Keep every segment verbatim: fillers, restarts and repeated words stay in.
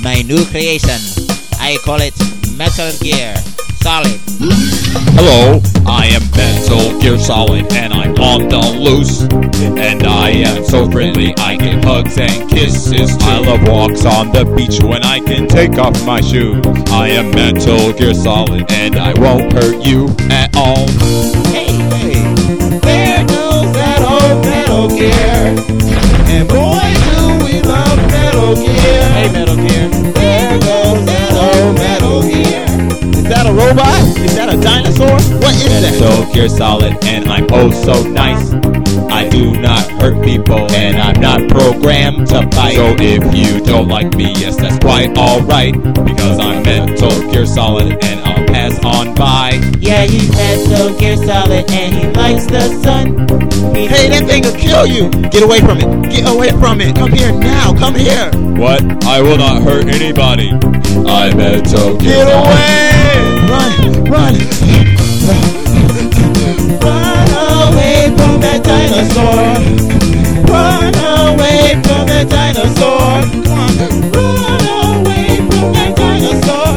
my new creation. I call it Metal Gear Solid. Hello, I am Metal Gear Solid, and I'm on the loose. And I am so friendly, I get hugs and kisses too. I love walks on the beach when I can take off my shoes. I am Metal Gear Solid, and I won't hurt you at all. Hey, hey, there goes that old Metal Gear. And boy, do we love Metal Gear. Hey, Metal Gear. There goes that old Metal Gear. Is that a robot? Is that a dinosaur? What is that? Metal Gear Solid, and I'm oh so nice. I do not hurt people, and I'm not programmed to fight. So if you don't like me, yes, that's quite alright, because I'm Metal Gear Solid, and I'll pass on by. Yeah, he's Metal Gear Solid, and he likes the sun. He hey, that thing will kill you. Get away from it. Get away from it. Come here now. Come here. What? I will not hurt anybody. I'm Metal Gear Get Solid. away! Run! Run! Run away from that dinosaur! Run away from that dinosaur! Run away from that dinosaur!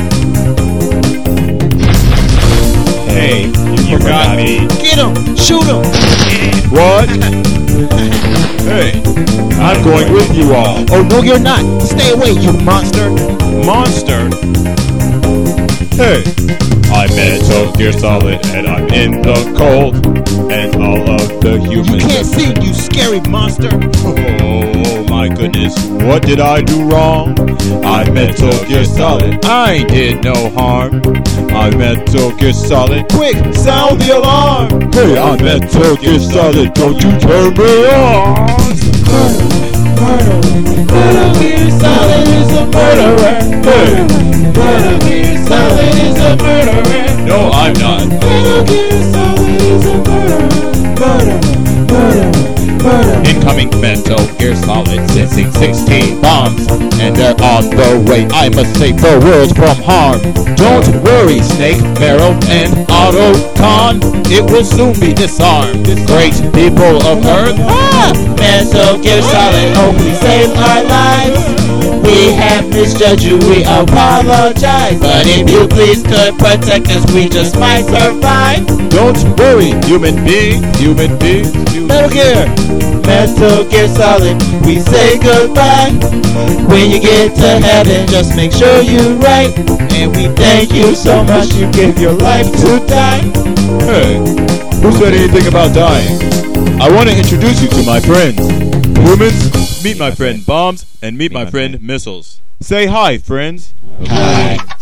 Hey, you got me. Get him! Shoot him! What? Hey, I'm going with you all. Oh, no, you're not! Stay away, you monster! Monster? Hey, I'm Metal Gear Solid, and I'm in the cold, and all of the humans. You can't see, you scary monster! Oh my goodness, what did I do wrong? I'm Metal Gear Solid, I did no harm. I'm Metal Gear Solid, quick, sound the alarm! Hey, I'm Metal Gear Solid, don't you turn me on! Murder, Metal Gear Solid is a murderer! Hey! Metal Gear Solid is a murderer! No, I'm not. Metal Gear Solid is a murderer! Murderer, murderer, murderer! Incoming Metal Gear Solid, sensing sixteen bombs, and they're on the way. I must save the world from harm. Don't worry, Snake, Pharaoh, and Autocon. It will soon be disarmed. Great people of Earth. Ah! Metal Gear Solid, oh please save our lives. We have misjudged you, we apologize. But if you please could protect us, we just might survive. Don't worry, human being, human being, human Metal Gear, Metal Gear Solid, we say goodbye. When you get to heaven, just make sure you're right. And we thank you so much, you gave your life to die. Hey, who said anything about dying? I want to introduce you to my friends. Humans, meet my friend Bombs, and meet my friend Missiles. Say hi, friends. Hi.